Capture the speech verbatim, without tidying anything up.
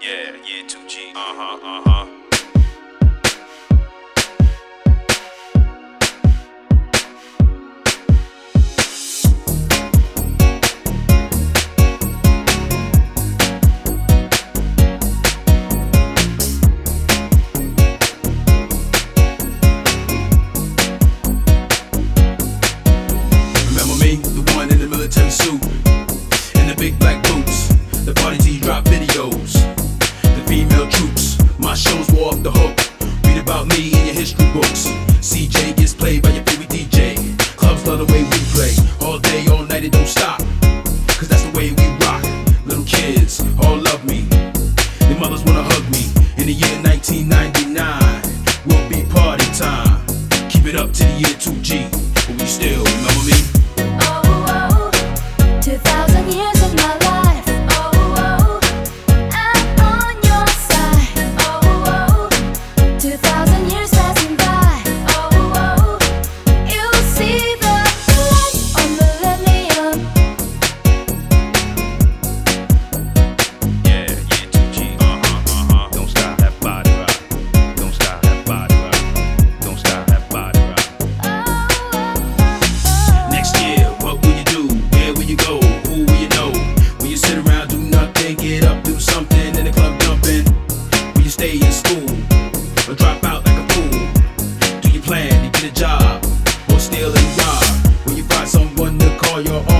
Yeah, yeah, two G. Uh-huh, uh-huh. Remember me, the one in the military suit, and the big black boots, the party till you drop videos, the female troops, my shows were off the hook. Read about me in your history books. C J gets played by your favorite D J. Clubs love the way we play, all day, all night, it don't stop, cause that's the way we rock. Little kids all love me, their mothers wanna hug me. In the year nineteen ninety-nine, will be party time. Keep it up to the year two G, but we still remember me. Two thousand years of my life. Oh, oh, I'm on your side. Oh, oh, two thousand years passing by. Oh, oh, you see the light on millennium. Yeah, yeah, two G. Uh-huh, uh-huh. Don't stop that body rock. Don't stop that body rock. Don't stop that body rock. Oh, oh, Next year, what will you do? Where will you go? Who will you know? Will you sit around, do nothing, get up, do something in the club jumping? Will you stay in school or drop out like a fool? Do you plan to get a job or steal and rob? Will you find someone to call your own?